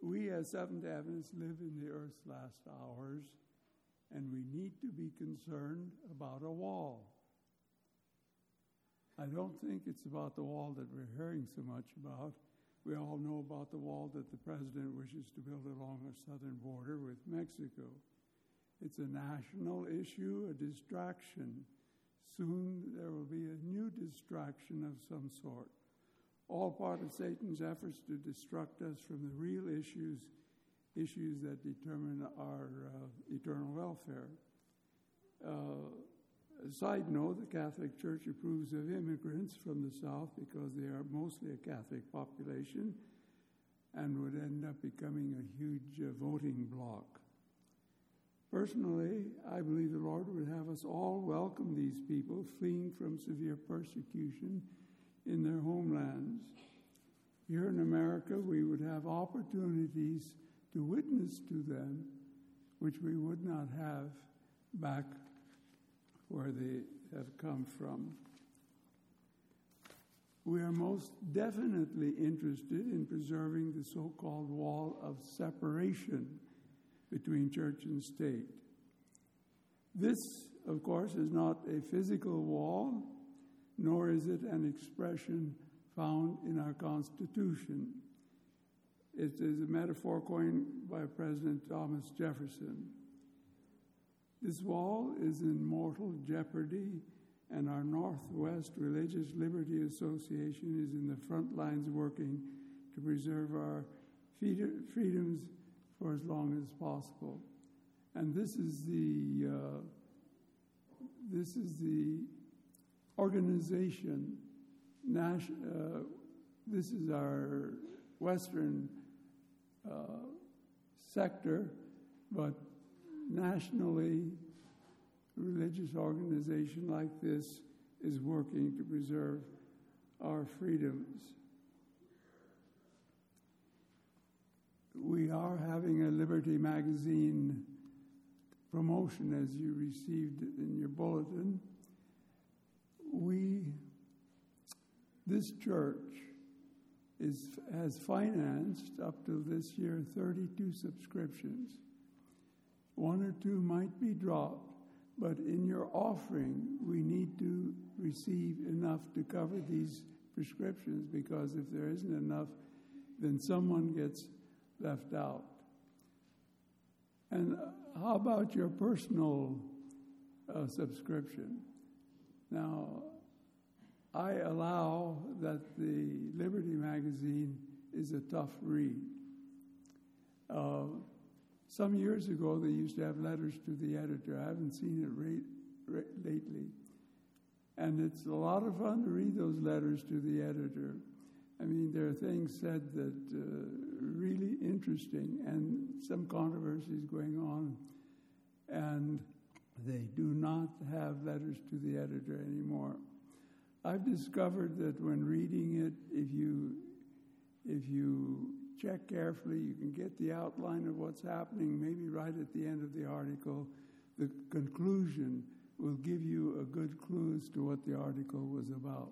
We as Seventh Adventists live in the earth's last hours, and we need to be concerned about a wall. I don't think it's about the wall that we're hearing so much about. We all know about the wall that the president wishes to build along our southern border with Mexico. It's a national issue, a distraction. Soon there will be a new distraction of some sort. All part of Satan's efforts to distract us from the real issues that determine our eternal welfare. A side note, the Catholic Church approves of immigrants from the South because they are mostly a Catholic population and would end up becoming a huge voting bloc. Personally, I believe the Lord would have us all welcome these people fleeing from severe persecution in their homelands. Here in America, we would have opportunities to witness to them, which we would not have back where they have come from. We are most definitely interested in preserving the so-called wall of separation between church and state. This, of course, is not a physical wall, nor is it an expression found in our Constitution. It is a metaphor coined by President Thomas Jefferson. This wall is in mortal jeopardy, and our Northwest Religious Liberty Association is in the front lines working to preserve our freedoms for as long as possible. And this is the organization. This is our Western sector, but nationally, a religious organization like this is working to preserve our freedoms. We are having a Liberty Magazine promotion, as you received in your bulletin. This church has financed up to this year 32 subscriptions. One or two might be dropped, but in your offering, we need to receive enough to cover these prescriptions, because if there isn't enough, then someone gets left out. And how about your personal subscription? Now, I allow that the Liberty Magazine is a tough read. Some years ago, they used to have letters to the editor. I haven't seen it lately. And it's a lot of fun to read those letters to the editor. I mean, there are things said that really interesting, and some controversies going on. And they do not have letters to the editor anymore. I've discovered that when reading it, if you check carefully, you can get the outline of what's happening, maybe right at the end of the article. The conclusion will give you a good clue as to what the article was about.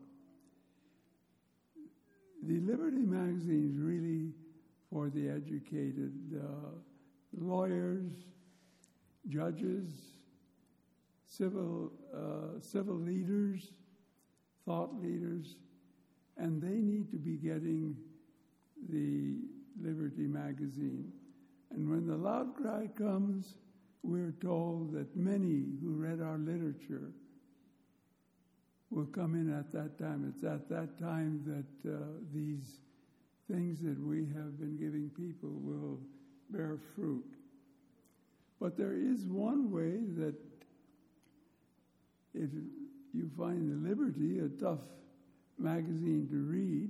The Liberty Magazine is really for the educated, lawyers, judges, civil leaders, thought leaders, and they need to be getting the Liberty Magazine. And when the loud cry comes, we're told that many who read our literature will come in at that time. It's at that time that these things that we have been giving people will bear fruit. But there is one way that if you find the Liberty a tough magazine to read,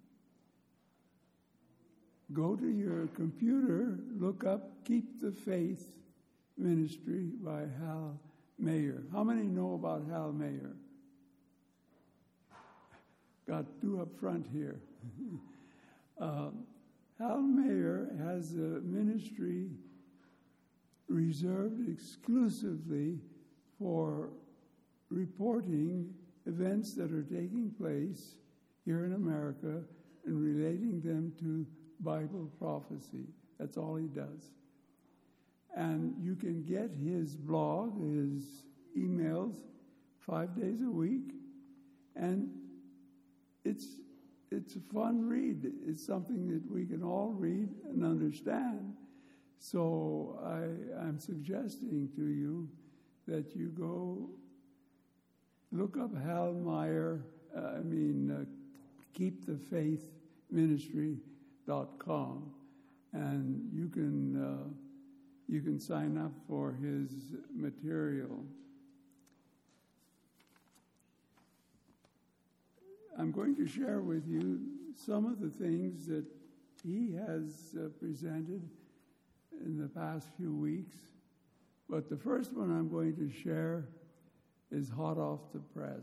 go to your computer, look up Keep the Faith Ministry by Hal Mayer. How many know about Hal Mayer? Got two up front here. Hal Mayer has a ministry reserved exclusively for reporting events that are taking place here in America and relating them to Bible prophecy. That's all he does. And you can get his blog, his emails, 5 days a week, and it's a fun read. It's something that we can all read and understand. So I'm suggesting to you that you go look up Hal Meyer, keepthefaithministry.com, and you can sign up for his material. I'm going to share with you some of the things that he has presented in the past few weeks. But the first one I'm going to share is hot off the press.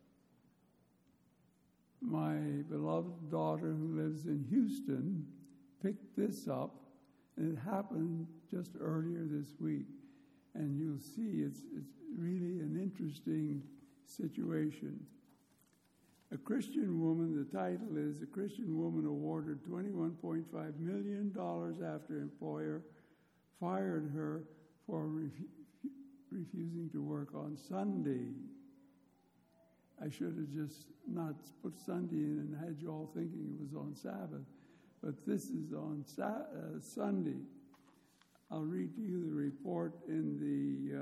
My beloved daughter, who lives in Houston, picked this up, and it happened just earlier this week. And you'll see it's really an interesting situation. A Christian woman, the title is, a Christian woman awarded $21.5 million after employer fired her for refusing to work on Sunday. I should have just not put Sunday in and had you all thinking it was on Sabbath. But this is on Sunday. I'll read to you the report in the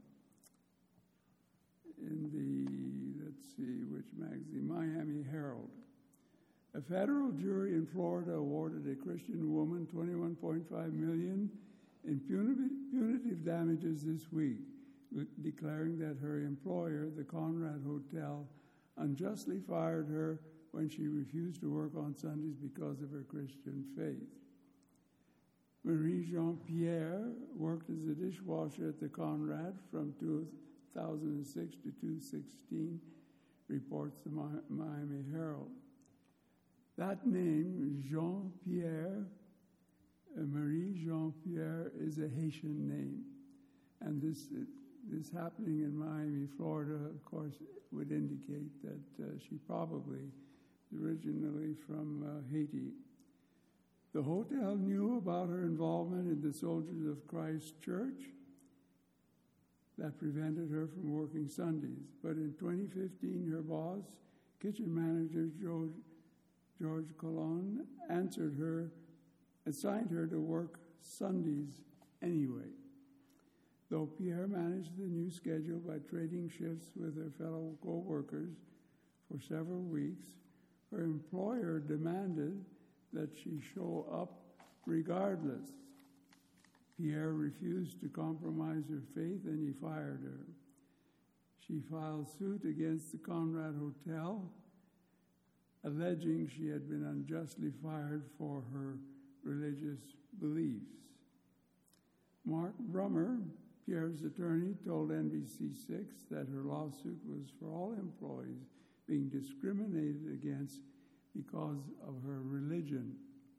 let's see, which magazine? Miami Herald. A federal jury in Florida awarded a Christian woman $21.5 million in punitive damages this week, declaring that her employer, the Conrad Hotel, unjustly fired her when she refused to work on Sundays because of her Christian faith. Marie Jean-Pierre worked as a dishwasher at the Conrad from 2006 to 2016, reports the Miami Herald. That name, Jean-Pierre, Marie Jean-Pierre, is a Haitian name. And this happening in Miami, Florida, of course, would indicate that she probably is originally from Haiti. The hotel knew about her involvement in the Soldiers of Christ Church that prevented her from working Sundays. But in 2015, her boss, kitchen manager George Colon, assigned her to work Sundays anyway. Though Pierre managed the new schedule by trading shifts with her fellow co-workers for several weeks, her employer demanded that she show up regardless. Pierre refused to compromise her faith, and he fired her. She filed suit against the Conrad Hotel, alleging she had been unjustly fired for her religious beliefs. Mark Brummer, Pierre's attorney, told NBC6 that her lawsuit was for all employees being discriminated against because of her religion.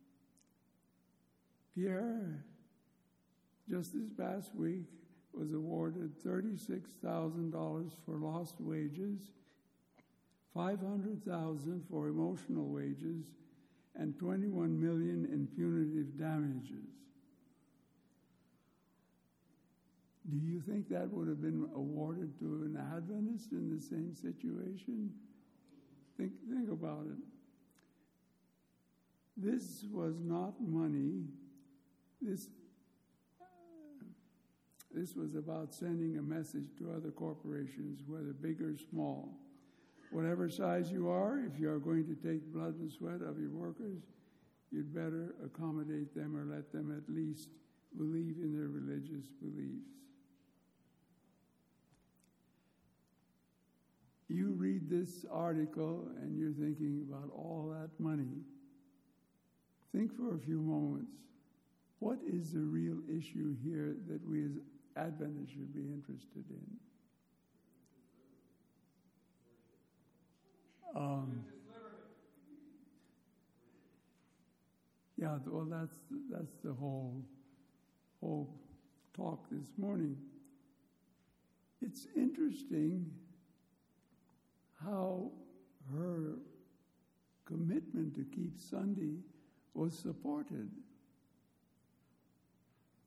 Pierre, just this past week, was awarded $36,000 for lost wages, $500,000 for emotional wages, and $21 million in punitive damages. Do you think that would have been awarded to an Adventist in the same situation? Think about it. This was not money. This was about sending a message to other corporations, whether big or small. Whatever size you are, if you are going to take blood and sweat of your workers, you'd better accommodate them or let them at least believe in their religious beliefs. You read this article and you're thinking about all that money. Think for a few moments. What is the real issue here that we as Adventists should be interested in? Well, that's the whole talk this morning. It's interesting how her commitment to keep Sunday was supported.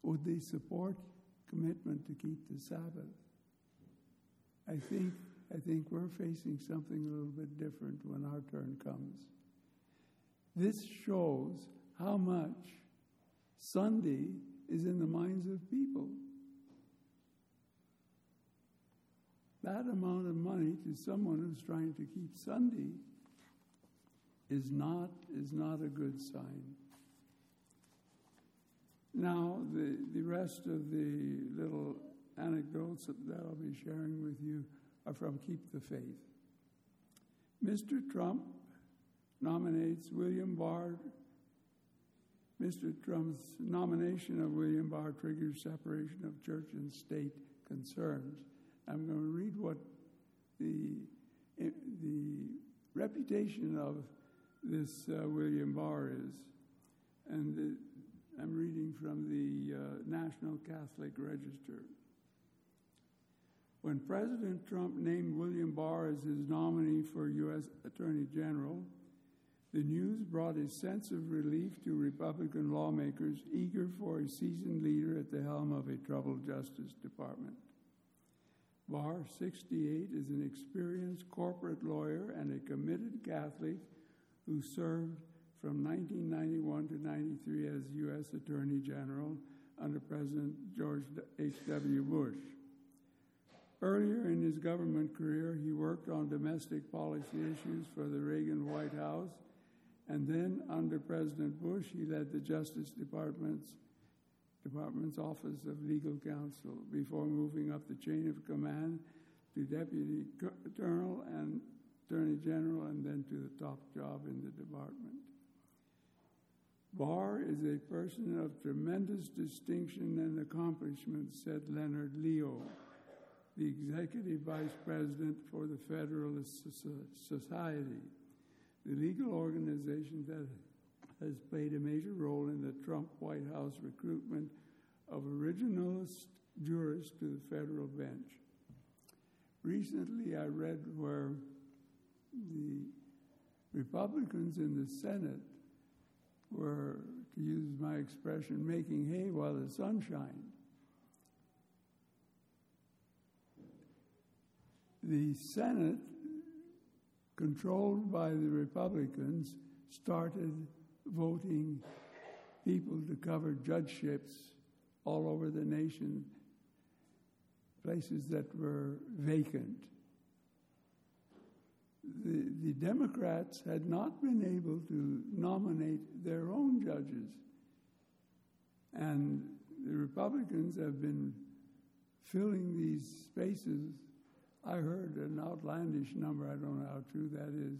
would they support commitment to keep the Sabbath? I think we're facing something a little bit different when our turn comes. This shows how much Sunday is in the minds of people. That amount of money to someone who's trying to keep Sunday is not a good sign. Now, the rest of the little anecdotes that I'll be sharing with you are from Keep the Faith. Mr. Trump nominates William Barr. Mr. Trump's nomination of William Barr triggers separation of church and state concerns. I'm going to read what the reputation of this William Barr is. And I'm reading from the National Catholic Register. When President Trump named William Barr as his nominee for U.S. Attorney General, the news brought a sense of relief to Republican lawmakers eager for a seasoned leader at the helm of a troubled Justice Department. Barr, 68, is an experienced corporate lawyer and a committed Catholic who served from 1991 to 93 as U.S. Attorney General under President George H.W. Bush. Earlier in his government career, he worked on domestic policy issues for the Reagan White House, and then under President Bush, he led the Justice Department's Office of Legal Counsel before moving up the chain of command to Deputy Attorney and Attorney General, and then to the top job in the department. Barr is a person of tremendous distinction and accomplishment, said Leonard Leo, the Executive Vice President for the Federalist Society, the legal organization that has played a major role in the Trump White House recruitment of originalist jurists to the federal bench. Recently, I read where the Republicans in the Senate were, to use my expression, making hay while the sun shined. The Senate, controlled by the Republicans, started voting people to cover judgeships all over the nation, places that were vacant. The Democrats had not been able to nominate their own judges, and the Republicans have been filling these spaces. I heard an outlandish number, I don't know how true that is.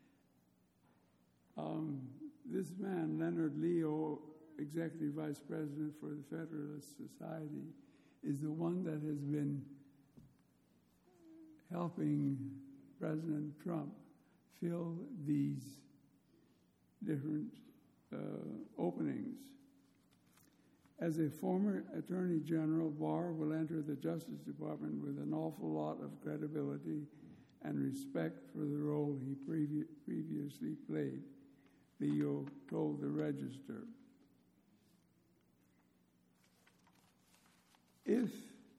This man, Leonard Leo, Executive Vice President for the Federalist Society, is the one that has been helping President Trump fill these different openings. As a former Attorney General, Barr will enter the Justice Department with an awful lot of credibility and respect for the role he previously played, Leo told the Register. If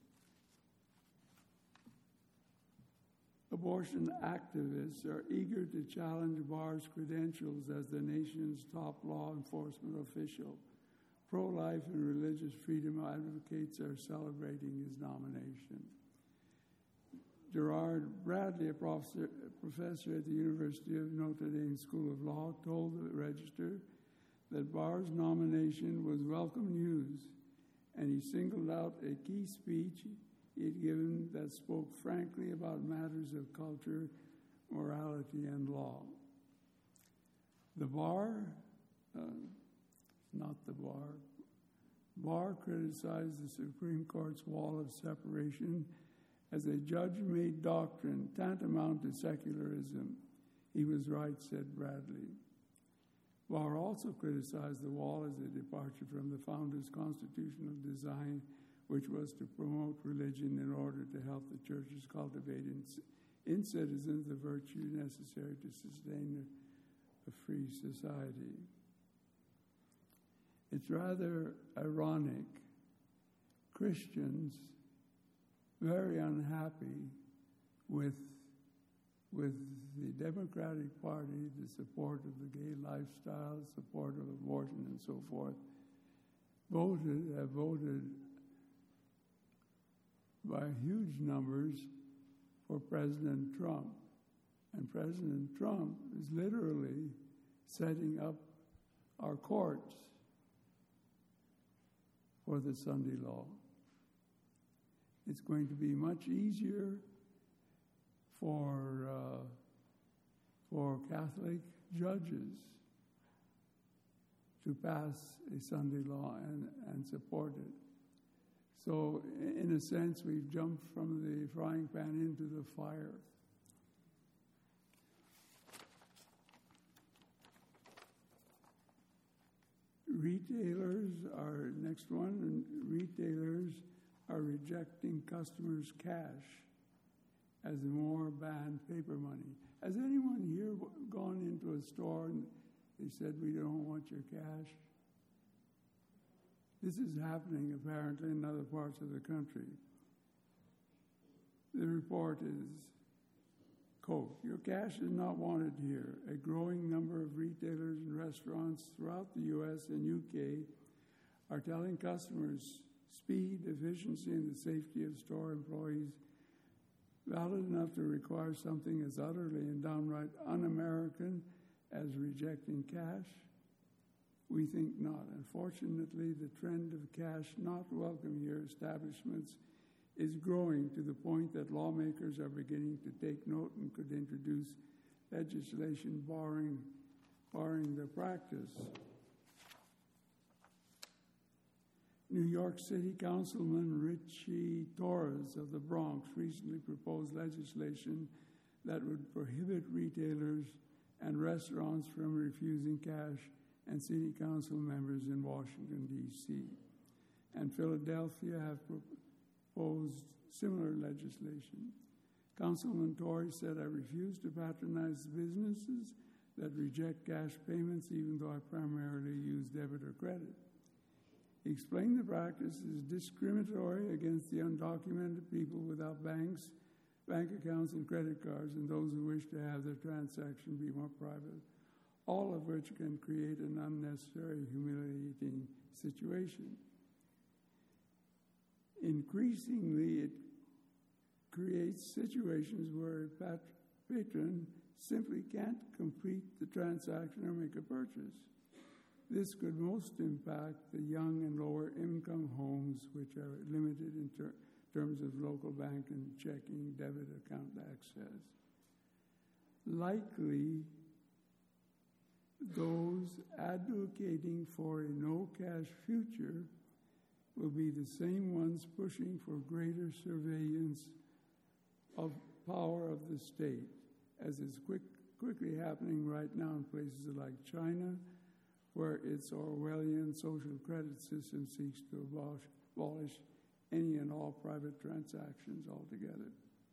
abortion activists are eager to challenge Barr's credentials as the nation's top law enforcement official, pro-life and religious freedom advocates are celebrating his nomination. Gerard Bradley, a professor at the University of Notre Dame School of Law, told the Register that Barr's nomination was welcome news, and he singled out a key speech he had given that spoke frankly about matters of culture, morality, and law. Barr criticized the Supreme Court's wall of separation as a judge-made doctrine tantamount to secularism. He was right, said Bradley. Barr also criticized the wall as a departure from the founders' constitutional design, which was to promote religion in order to help the churches cultivate in citizens the virtue necessary to sustain a free society. It's rather ironic Christians very unhappy with the Democratic Party, the support of the gay lifestyle, support of abortion and so forth, have voted by huge numbers for President Trump. And President Trump is literally setting up our courts for the Sunday law. It's going to be much easier for Catholic judges to pass a Sunday law and support it. So, in a sense, we've jumped from the frying pan into the fire. Retailers are next one. Retailers are rejecting customers' cash as more banned paper money. Has anyone here gone into a store and they said, "We don't want your cash"? This is happening apparently in other parts of the country. The report is, quote, "Your cash is not wanted here. A growing number of retailers and restaurants throughout the U.S. and UK are telling customers speed, efficiency, and the safety of store employees valid enough to require something as utterly and downright un-American as rejecting cash? We think not. Unfortunately, the trend of cash not welcome here establishments is growing to the point that lawmakers are beginning to take note and could introduce legislation barring the practice." New York City Councilman Richie Torres of the Bronx recently proposed legislation that would prohibit retailers and restaurants from refusing cash and city council members in Washington, D.C. And Philadelphia have proposed similar legislation. Councilman Torres said, "I refuse to patronize businesses that reject cash payments, even though I primarily use debit or credit." He explained the practice is discriminatory against the undocumented people without bank accounts and credit cards, and those who wish to have their transaction be more private, all of which can create an unnecessary, humiliating situation. Increasingly, it creates situations where a patron simply can't complete the transaction or make a purchase. This could most impact the young and lower income homes, which are limited in terms of local bank and checking debit account access. Likely, those advocating for a no-cash future will be the same ones pushing for greater surveillance of power of the state, as is quickly happening right now in places like China, where its Orwellian social credit system seeks to abolish any and all private transactions altogether.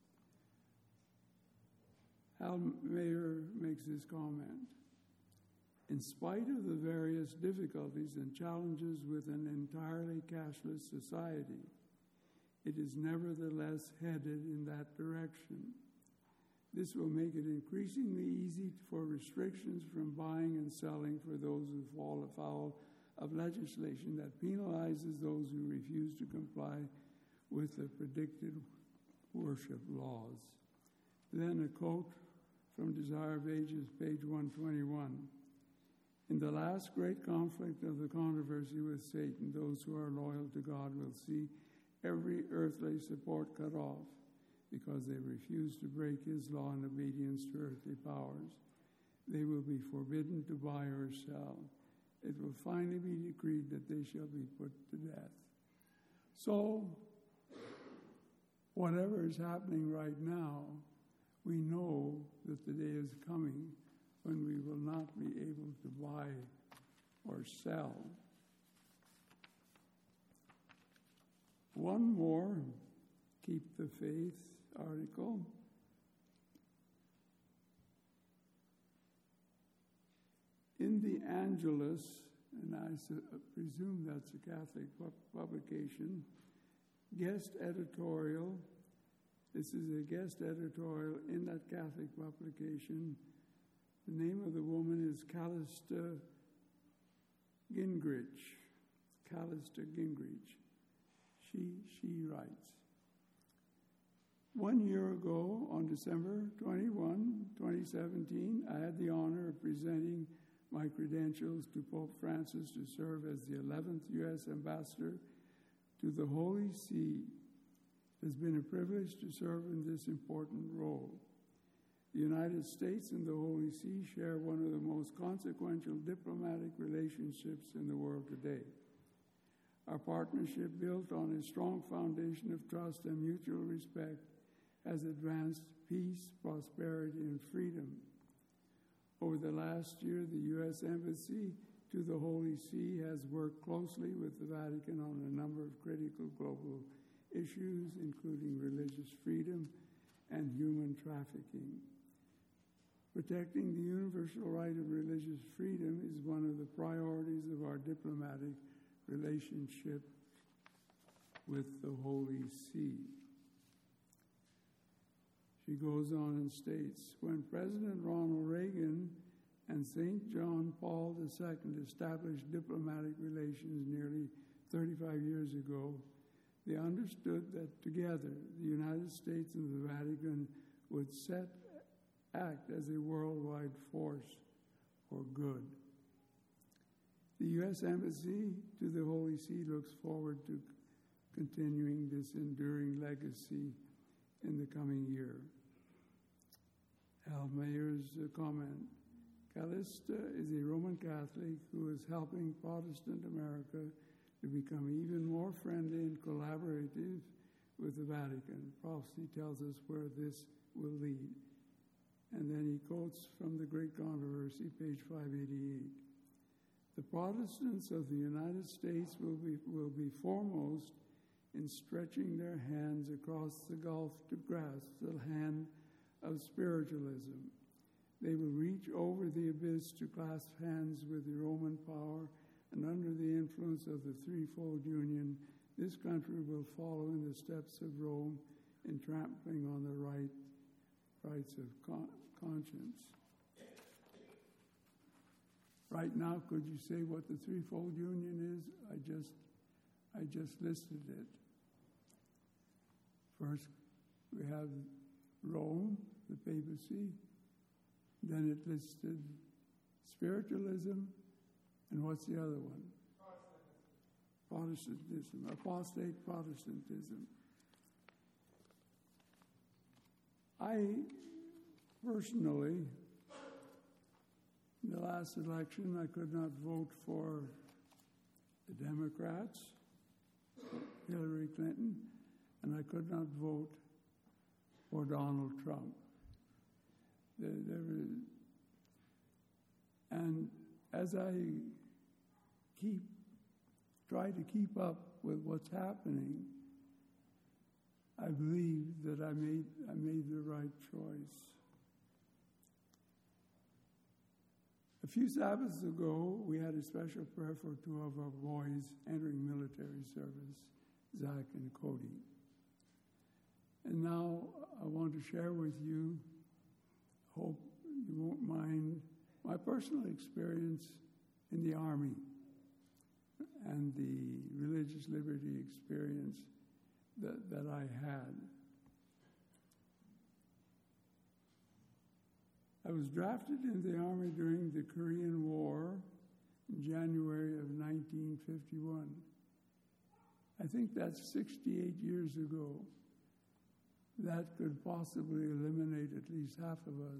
Hal Mayer makes this comment: "In spite of the various difficulties and challenges with an entirely cashless society, it is nevertheless headed in that direction. This will make it increasingly easy for restrictions from buying and selling for those who fall afoul of legislation that penalizes those who refuse to comply with the predicted worship laws." Then a quote from Desire of Ages, page 121. "In the last great conflict of the controversy with Satan, those who are loyal to God will see every earthly support cut off because they refuse to break his law in obedience to earthly powers. They will be forbidden to buy or sell. It will finally be decreed that they shall be put to death." So, whatever is happening right now, we know that the day is coming when we will not be able to buy or sell. One more Keep the Faith article. In the Angelus, and I presume that's a Catholic publication, guest editorial. This is a guest editorial in that Catholic publication. The name of the woman is Callista Gingrich. Callista Gingrich. She writes, 1 year ago, on December 21, 2017, I had the honor of presenting my credentials to Pope Francis to serve as the 11th U.S. Ambassador to the Holy See. It has been a privilege to serve in this important role. The United States and the Holy See share one of the most consequential diplomatic relationships in the world today. Our partnership, built on a strong foundation of trust and mutual respect, has advanced peace, prosperity, and freedom. Over the last year, the U.S. Embassy to the Holy See has worked closely with the Vatican on a number of critical global issues, including religious freedom and human trafficking. Protecting the universal right of religious freedom is one of the priorities of our diplomatic relationship with the Holy See. She goes on and states, when President Ronald Reagan and St. John Paul II established diplomatic relations nearly 35 years ago, they understood that together the United States and the Vatican would act as a worldwide force for good. The U.S. Embassy to the Holy See looks forward to continuing this enduring legacy in the coming year. Al Mayer's comment, Callista is a Roman Catholic who is helping Protestant America to become even more friendly and collaborative with the Vatican. Prophecy tells us where this will lead. And then he quotes from The Great Controversy, page 588. The Protestants of the United States will be foremost in stretching their hands across the gulf to grasp the hand of spiritualism. They will reach over the abyss to clasp hands with the Roman power, and under the influence of the threefold union, this country will follow in the steps of Rome in trampling on the rights of conscience. Right now, could you say what the threefold union is? I just listed it. First, we have Rome, the papacy. Then it listed spiritualism, and what's the other one? Protestantism, apostate Protestantism. I personally, in the last election, I could not vote for the Democrats, Hillary Clinton, and I could not vote for Donald Trump. And as I try to keep up with what's happening, I believe that I made the right choice. A few Sabbaths ago, we had a special prayer for two of our boys entering military service, Zach and Cody. And now I want to share with you, hope you won't mind, my personal experience in the Army and the religious liberty experience that I had. I was drafted into the Army during the Korean War in January of 1951. I think that's 68 years ago. That could possibly eliminate at least half of us.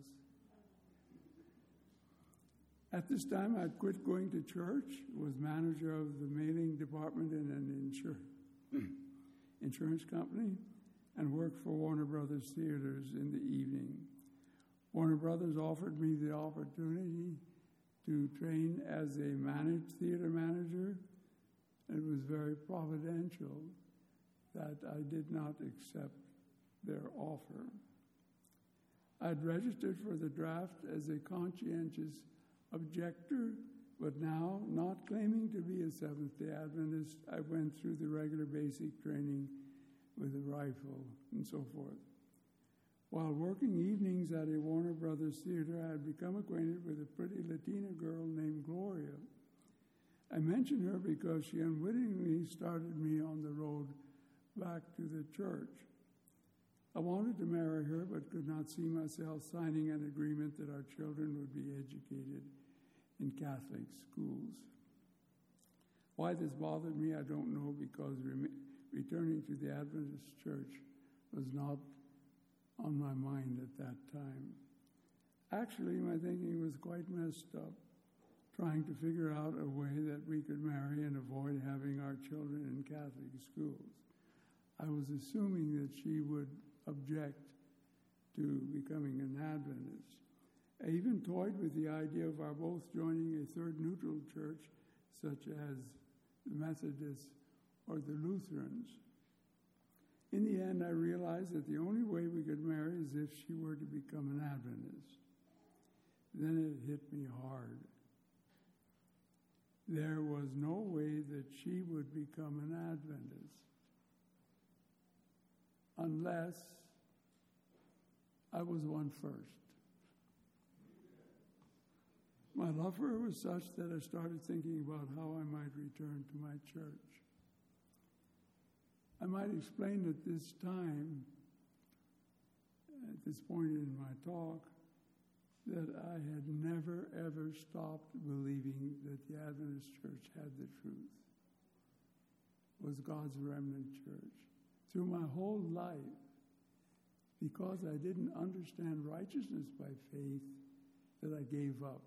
At this time, I'd quit going to church, was manager of the mailing department in an insurance company, and worked for Warner Brothers Theaters in the evening. Warner Brothers offered me the opportunity to train as a managed theater manager. It was very providential that I did not accept their offer. I'd registered for the draft as a conscientious objector, but now, not claiming to be a Seventh-day Adventist, I went through the regular basic training with a rifle and so forth. While working evenings at a Warner Brothers theater, I had become acquainted with a pretty Latina girl named Gloria. I mention her because she unwittingly started me on the road back to the church. I wanted to marry her, but could not see myself signing an agreement that our children would be educated in Catholic schools. Why this bothered me, I don't know, because returning to the Adventist church was not on my mind at that time. Actually, my thinking was quite messed up, trying to figure out a way that we could marry and avoid having our children in Catholic schools. I was assuming that she would object to becoming an Adventist. I even toyed with the idea of our both joining a third neutral church, such as the Methodists or the Lutherans. In the end, I realized that the only way we could marry is if she were to become an Adventist. Then it hit me hard. There was no way that she would become an Adventist unless I was one first. My love for her was such that I started thinking about how I might return to my church. I might explain at this time, at this point in my talk, that I had never, ever stopped believing that the Adventist church had the truth, was God's remnant church. Through my whole life, because I didn't understand righteousness by faith, that I gave up.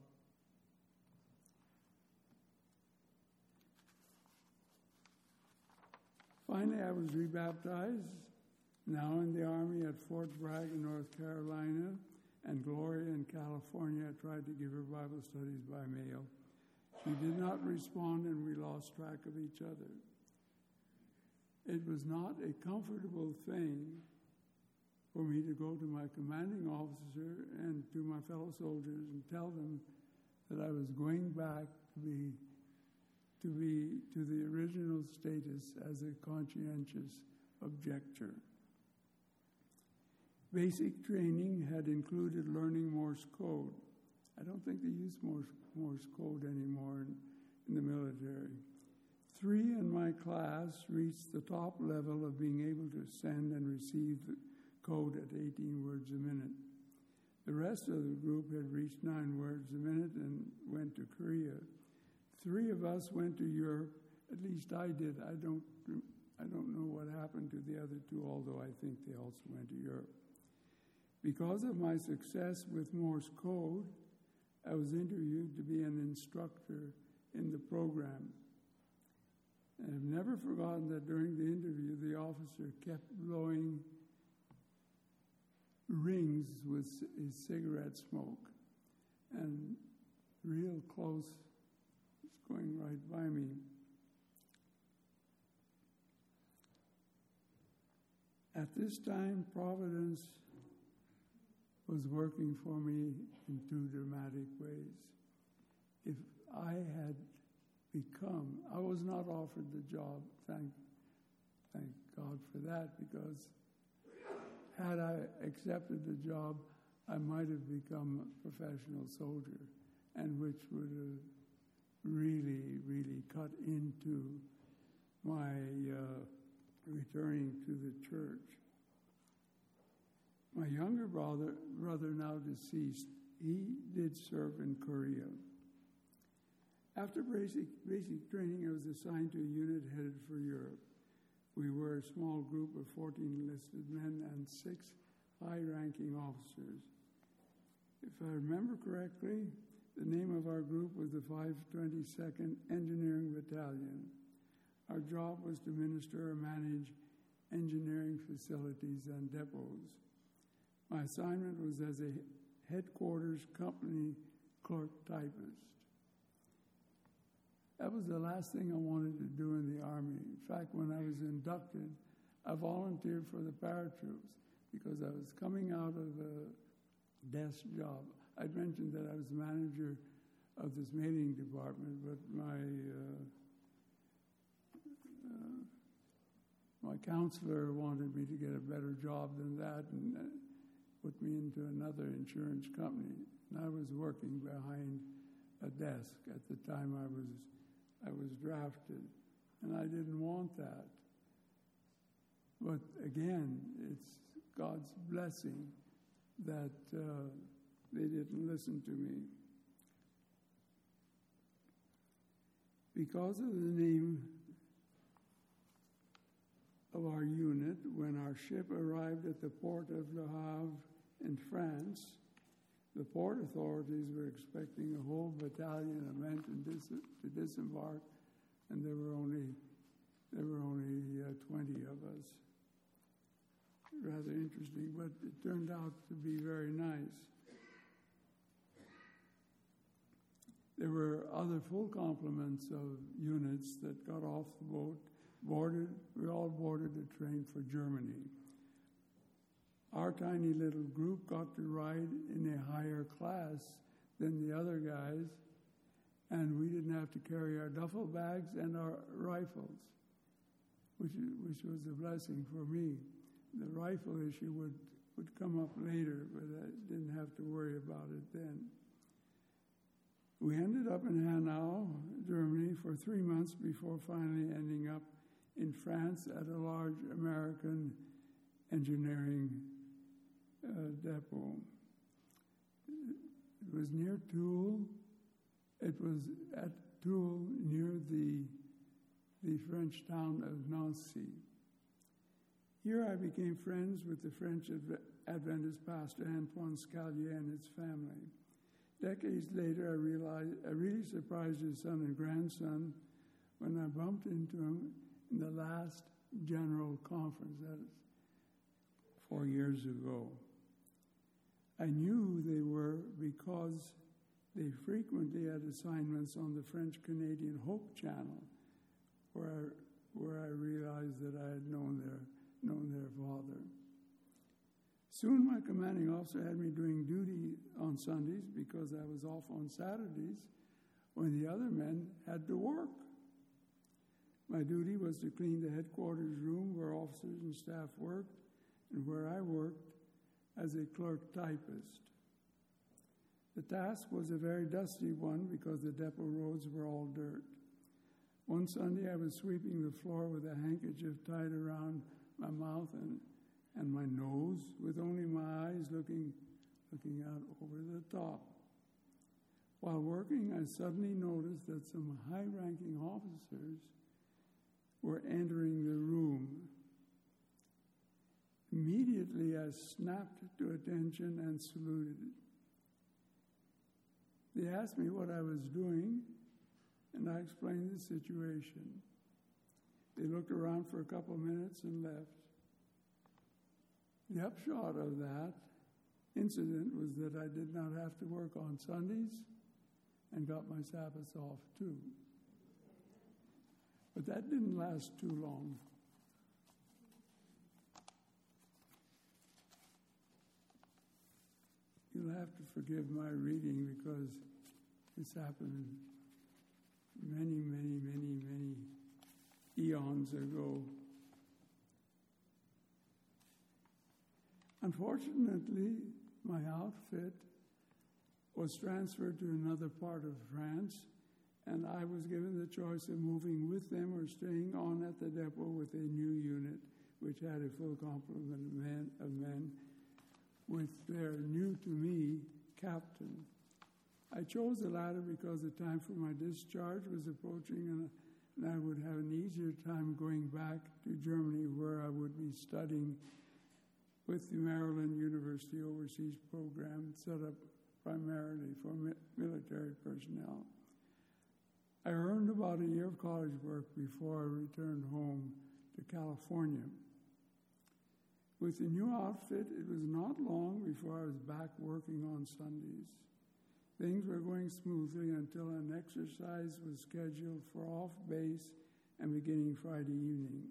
Finally, I was rebaptized, now in the Army at Fort Bragg in North Carolina, and Gloria in California. I tried to give her Bible studies by mail. She did not respond, and we lost track of each other. It was not a comfortable thing for me to go to my commanding officer and to my fellow soldiers and tell them that I was going back to the original status as a conscientious objector. Basic training had included learning Morse code. I don't think they use Morse code anymore in the military. 3 in my class reached the top level of being able to send and receive the code at 18 words a minute. The rest of the group had reached 9 words a minute and went to Korea. 3 of us went to Europe. At least I did. I don't know what happened to the other 2, although I think they also went to Europe. Because of my success with Morse code, I was interviewed to be an instructor in the program. And I've never forgotten that during the interview, the officer kept blowing rings with his cigarette smoke. And real close, it's going right by me. At this time, Providence was working for me in 2 dramatic ways. If I had I was not offered the job, thank God for that, because had I accepted the job, I might have become a professional soldier, and which would have really, really cut into my returning to the church. My younger brother, now deceased, he did serve in Korea. After basic training, I was assigned to a unit headed for Europe. We were a small group of 14 enlisted men and 6 high-ranking officers. If I remember correctly, the name of our group was the 522nd Engineering Battalion. Our job was to minister or manage engineering facilities and depots. My assignment was as a headquarters company clerk typist. That was the last thing I wanted to do in the Army. In fact, when I was inducted, I volunteered for the paratroops because I was coming out of a desk job. I'd mentioned that I was manager of this mailing department, but my My counselor wanted me to get a better job than that and put me into another insurance company. And I was working behind a desk at the time I was drafted, and I didn't want that. But again, it's God's blessing that they didn't listen to me. Because of the name of our unit, when our ship arrived at the port of Le Havre in France, the port authorities were expecting a whole battalion of men to disembark, and there were only 20 of us. Rather interesting, but it turned out to be very nice. There were other full complements of units that got off the boat, we all boarded a train for Germany. Our tiny little group got to ride in a higher class than the other guys, and we didn't have to carry our duffel bags and our rifles, which was a blessing for me. The rifle issue would come up later, but I didn't have to worry about it then. We ended up in Hanau, Germany, for 3 months before finally ending up in France at a large American engineering depot. It was near Toul. It was at Toul near the French town of Nancy. Here I became friends with the French Adventist pastor Antoine Scalier and his family. Decades later, I realized I really surprised his son and grandson when I bumped into him in the last general conference, that is 4 years ago. I knew who they were because they frequently had assignments on the French-Canadian Hope Channel, where I realized that I had known their father. Soon my commanding officer had me doing duty on Sundays because I was off on Saturdays when the other men had to work. My duty was to clean the headquarters room where officers and staff worked and where I worked as a clerk typist. The task was a very dusty one because the depot roads were all dirt. One Sunday I was sweeping the floor with a handkerchief tied around my mouth and my nose, with only my eyes looking out over the top. While working, I suddenly noticed that some high-ranking officers were entering the room. Immediately, I snapped to attention and saluted. They asked me what I was doing, and I explained the situation. They looked around for a couple of minutes and left. The upshot of that incident was that I did not have to work on Sundays and got my Sabbaths off too. But that didn't last too long. You'll have to forgive my reading because this happened many, many, many, many eons ago. Unfortunately, my outfit was transferred to another part of France, and I was given the choice of moving with them or staying on at the depot with a new unit, which had a full complement of men, with their new-to-me captain. I chose the latter because the time for my discharge was approaching, and I would have an easier time going back to Germany, where I would be studying with the Maryland University Overseas Program, set up primarily for military personnel. I earned about a year of college work before I returned home to California. With the new outfit, it was not long before I was back working on Sundays. Things were going smoothly until an exercise was scheduled for off base and beginning Friday evening.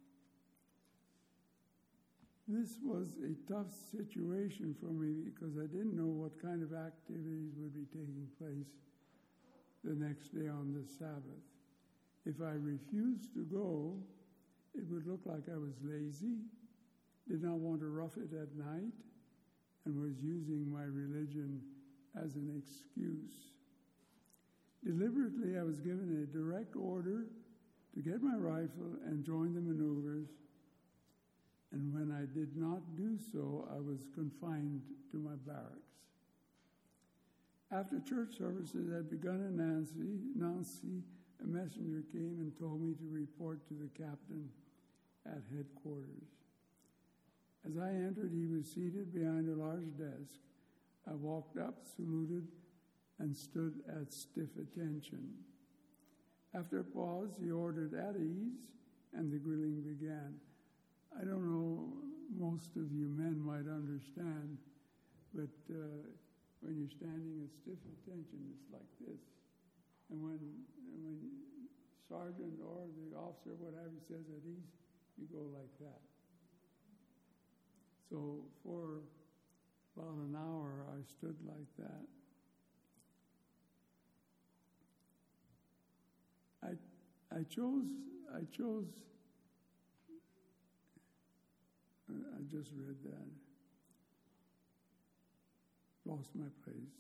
This was a tough situation for me because I didn't know what kind of activities would be taking place the next day on the Sabbath. If I refused to go, it would look like I was lazy, did not want to rough it at night, and was using my religion as an excuse. Deliberately, I was given a direct order to get my rifle and join the maneuvers, and when I did not do so, I was confined to my barracks. After church services had begun in Nancy, a messenger came and told me to report to the captain at headquarters. As I entered, he was seated behind a large desk. I walked up, saluted, and stood at stiff attention. After a pause, he ordered "at ease," and the grilling began. I don't know, most of you men might understand, but when you're standing at stiff attention, it's like this. And when sergeant or the officer, whatever, says "at ease," you go like that. So for about an hour, I stood like that. I just read that. Lost my place.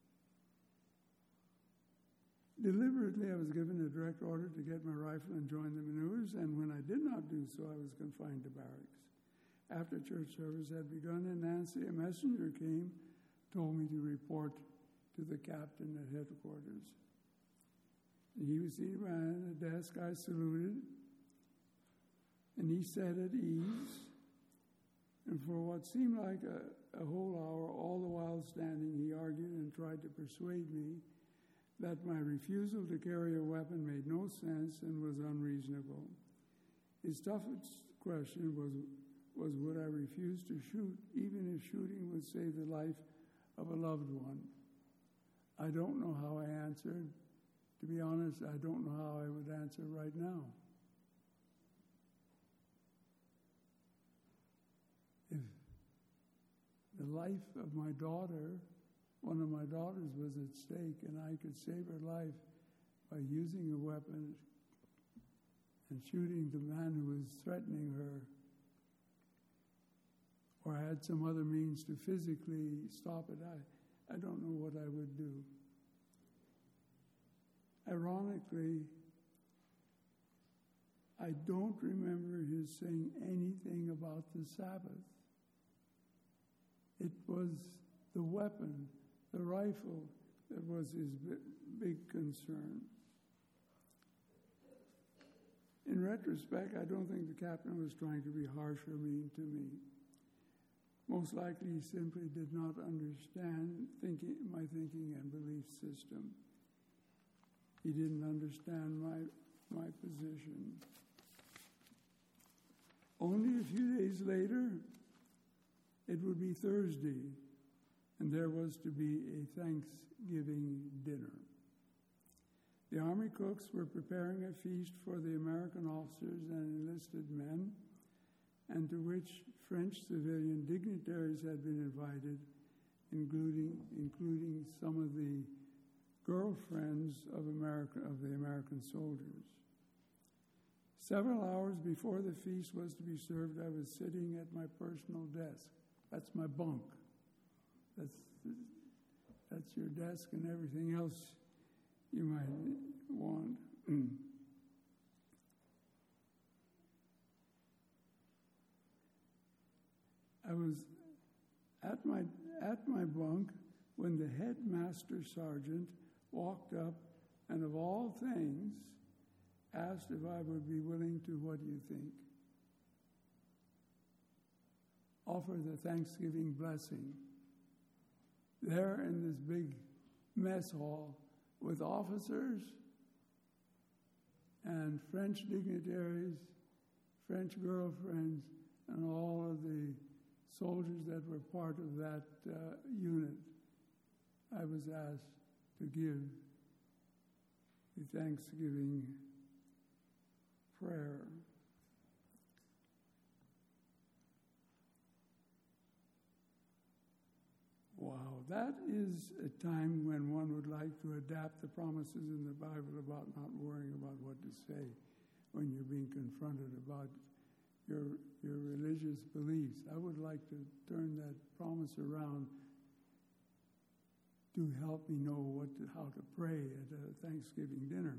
Deliberately, I was given a direct order to get my rifle and join the maneuvers, and when I did not do so, I was confined to barracks. After church service had begun in Nancy, a messenger came, told me to report to the captain at headquarters. He was seated behind the desk. I saluted, and he said "at ease." And for what seemed like a whole hour, all the while standing, he argued and tried to persuade me that my refusal to carry a weapon made no sense and was unreasonable. His toughest question was would I refuse to shoot, even if shooting would save the life of a loved one? I don't know how I answered. To be honest, I don't know how I would answer right now. If the life of my daughter, one of my daughters, was at stake and I could save her life by using a weapon and shooting the man who was threatening her, or I had some other means to physically stop it, I don't know what I would do. Ironically, I don't remember his saying anything about the Sabbath. It was the weapon, the rifle, that was his big concern. In retrospect, I don't think the captain was trying to be harsh or mean to me. Most likely, he simply did not understand my thinking and belief system. He didn't understand my position. Only a few days later, it would be Thursday, and there was to be a Thanksgiving dinner. The Army cooks were preparing a feast for the American officers and enlisted men, and to which French civilian dignitaries had been invited, including some of the girlfriends of the American soldiers. Several hours before the feast was to be served, I was sitting at my personal desk. That's my bunk. That's your desk and everything else you might want. I was at my bunk when the headmaster sergeant walked up and, of all things, asked if I would be willing to, what do you think, offer the Thanksgiving blessing there in this big mess hall with officers and French dignitaries, French girlfriends, and all of the soldiers that were part of that unit. I was asked to give the Thanksgiving prayer. Wow, that is a time when one would like to adapt the promises in the Bible about not worrying about what to say when you're being confronted about your religious beliefs. I would like to turn that promise around to help me know how to pray at a Thanksgiving dinner.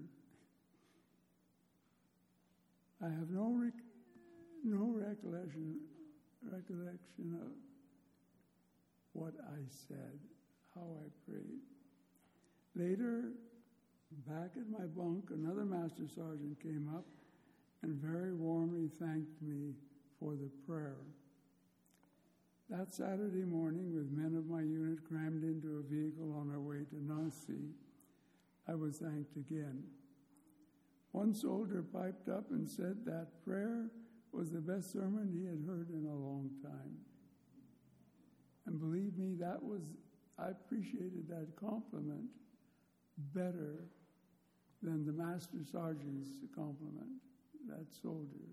I have no recollection of what I said, how I prayed. Later, back at my bunk, another master sergeant came up and very warmly thanked me for the prayer. That Saturday morning, with men of my unit crammed into a vehicle on our way to Nancy, I was thanked again. One soldier piped up and said that prayer was the best sermon he had heard in a long time. And believe me, I appreciated that compliment better than the master sergeant's compliment, that soldier.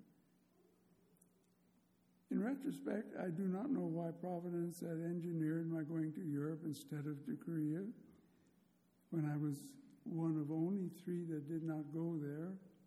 In retrospect, I do not know why Providence had engineered my going to Europe instead of to Korea, when I was one of only 3 that did not go there.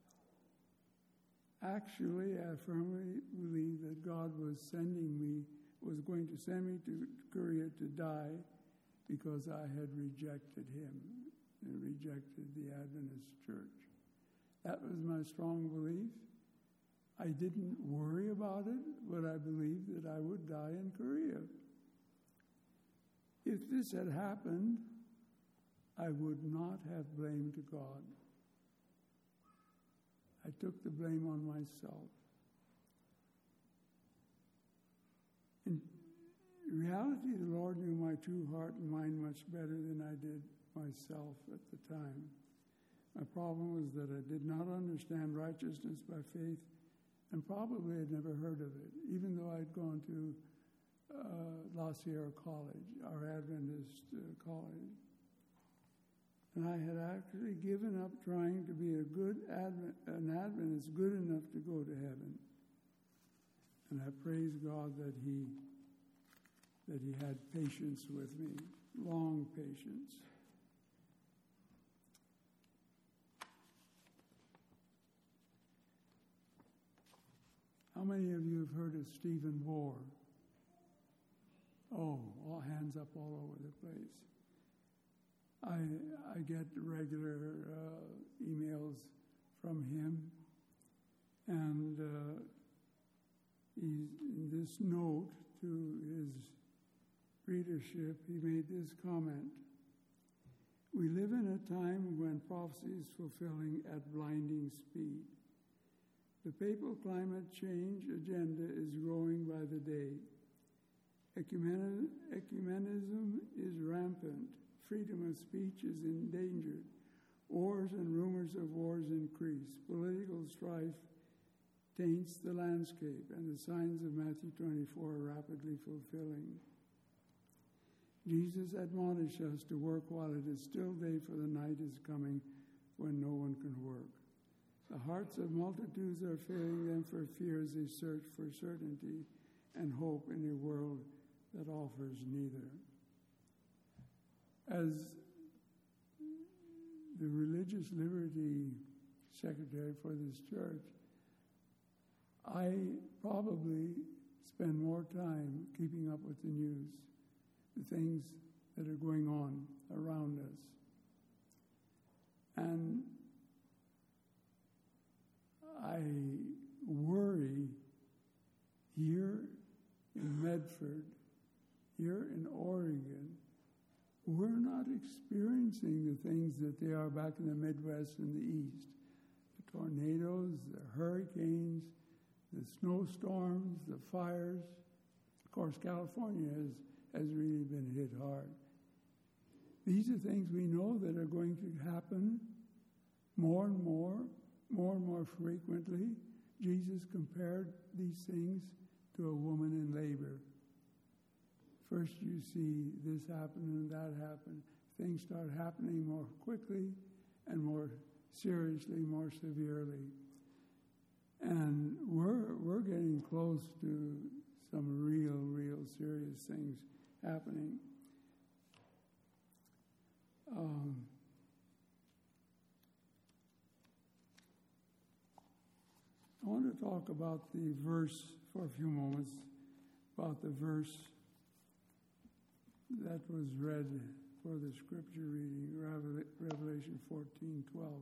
Actually, I firmly believe that God was going to send me to Korea to die because I had rejected him and rejected the Adventist church. That was my strong belief. I didn't worry about it, but I believed that I would die in Korea. If this had happened, I would not have blamed God. I took the blame on myself. In reality, the Lord knew my true heart and mind much better than I did myself at the time. My problem was that I did not understand righteousness by faith, and probably had never heard of it, even though I'd gone to La Sierra College, our Adventist college. And I had actually given up trying to be an Adventist good enough to go to heaven. And I praise God that he had patience with me, long patience. How many of you have heard of Stephen Moore? Oh, all hands up all over the place. I get regular emails from him, and in this note to his readership, he made this comment: "We live in a time when prophecy is fulfilling at blinding speed. The papal climate change agenda is growing by the day. Ecumenism is rampant. Freedom of speech is endangered. Wars and rumors of wars increase. Political strife taints the landscape, and the signs of Matthew 24 are rapidly fulfilling. Jesus admonished us to work while it is still day, for the night is coming when no one can work. The hearts of multitudes are failing them for fear as they search for certainty and hope in a world that offers neither." As the religious liberty secretary for this church, I probably spend more time keeping up with the news, the things that are going on around us. And I worry here in Medford, here in Oregon, we're not experiencing the things that they are back in the Midwest and the East. The tornadoes, the hurricanes, the snowstorms, the fires. Of course, California has really been hit hard. These are things we know that are going to happen more and more frequently. Jesus compared these things to a woman in labor. First you see this happen and that happen. Things start happening more quickly and more seriously, more severely. And we're getting close to some real serious things happening. to talk about the verse for a few moments, about the verse that was read for the scripture reading, Revelation 14:12.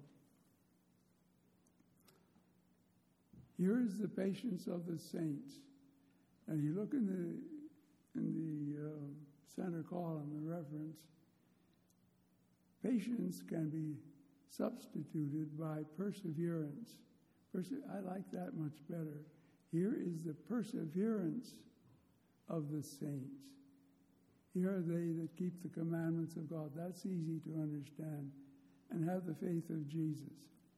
Here is the patience of the saints. And you look in the center column, the reference, patience can be substituted by perseverance. I like that much better. Here is the perseverance of the saints. Here are they that keep the commandments of God. That's easy to understand. And have the faith of Jesus.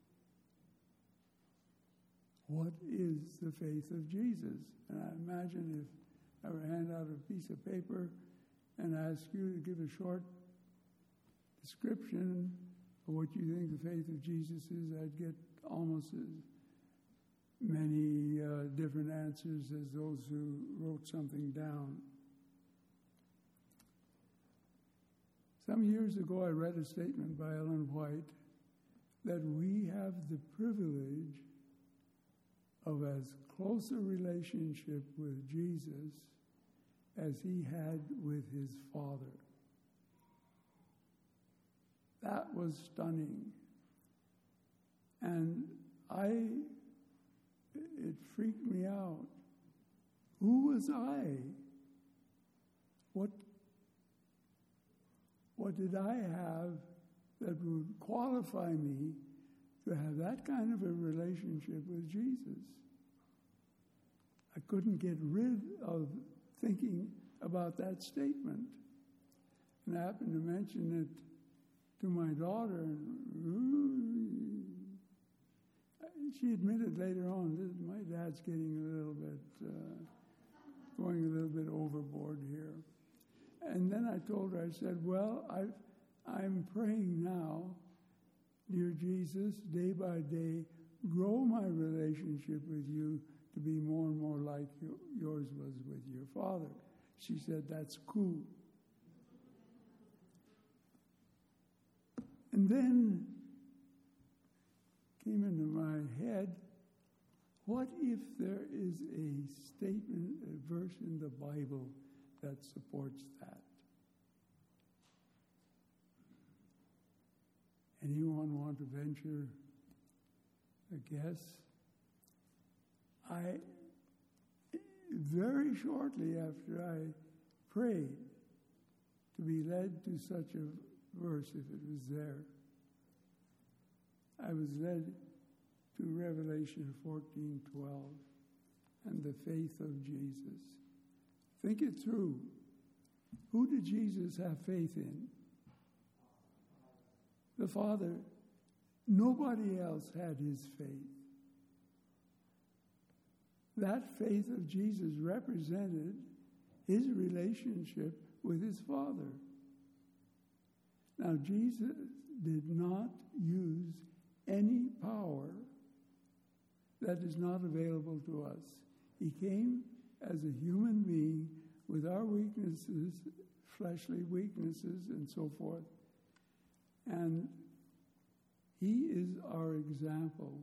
What is the faith of Jesus? And I imagine if I were to hand out a piece of paper and ask you to give a short description of what you think the faith of Jesus is, I'd get almost as many different answers as those who wrote something down. Some years ago, I read a statement by Ellen White that we have the privilege of as close a relationship with Jesus as he had with his Father. That was stunning. And it freaked me out. Who was I? What did I have that would qualify me to have that kind of a relationship with Jesus? I couldn't get rid of thinking about that statement. And I happened to mention it to my daughter, and she admitted later on that my dad's getting going a little bit overboard here. And then I told her, I said, well, I'm praying now, dear Jesus, day by day, grow my relationship with you to be more and more like yours was with your father. She said, that's cool. And then came into my head, what if there is a statement, a verse in the Bible that supports that? Anyone want to venture a guess? Very shortly after I prayed to be led to such a verse, if it was there, I was led to Revelation 14:12 and the faith of Jesus. Think it through. Who did Jesus have faith in? The Father. Nobody else had his faith. That faith of Jesus represented his relationship with his Father. Now, Jesus did not use any power that is not available to us. He came as a human being with our weaknesses, fleshly weaknesses, and so forth. And he is our example.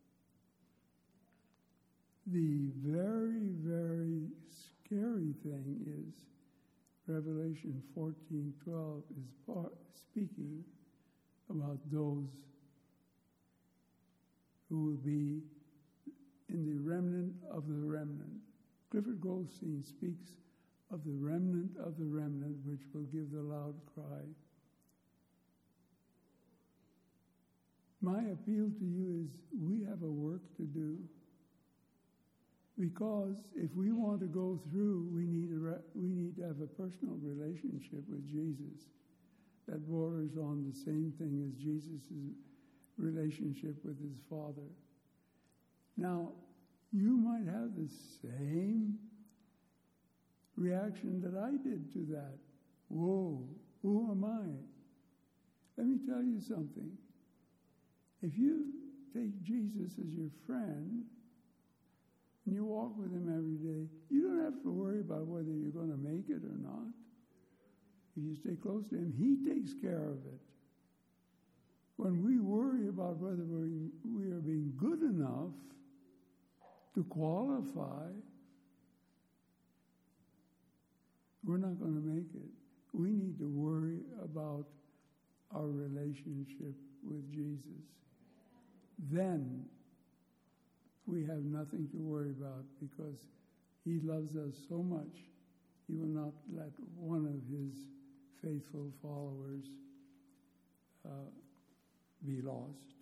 The very, very scary thing is Revelation 14:12 is speaking about those who will be in the remnant of the remnant. Clifford Goldstein speaks of the remnant, which will give the loud cry. My appeal to you is we have a work to do, because if we want to go through, we need to have a personal relationship with Jesus that borders on the same thing as Jesus' relationship with his Father. Now, you might have the same reaction that I did to that. Whoa, who am I? Let me tell you something. If you take Jesus as your friend and you walk with him every day, you don't have to worry about whether you're going to make it or not. If you stay close to him, he takes care of it. When we worry about whether we are being good enough to qualify, we're not going to make it. We need to worry about our relationship with Jesus. Then we have nothing to worry about because he loves us so much, he will not let one of his faithful followers be lost.